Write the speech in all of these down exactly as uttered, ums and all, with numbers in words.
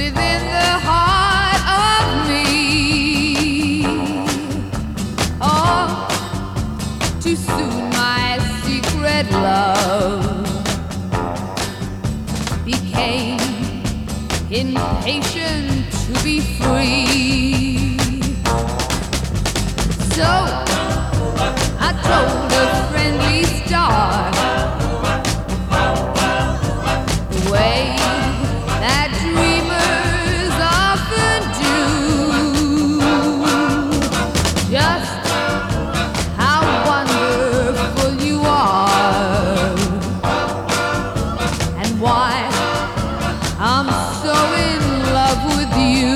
within the heart of me. Oh, too soon my secret love became impatient to be free. So I told a friendly star the way that dreamers often do, just how wonderful you are and why I'm so in love with you.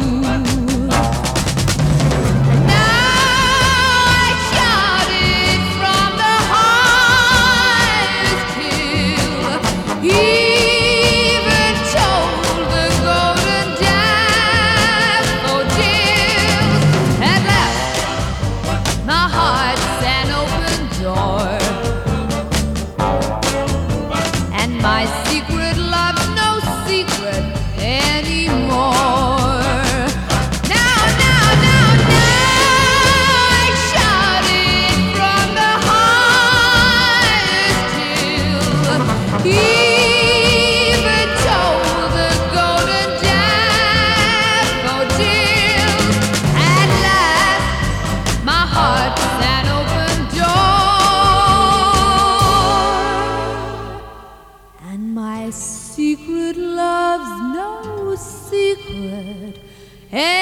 My secret love's no secret anymore. Now, now, now, now I shout it from the highest hill. Even told the golden daffodils. At last, my heart's an open door. And my secret love's no secret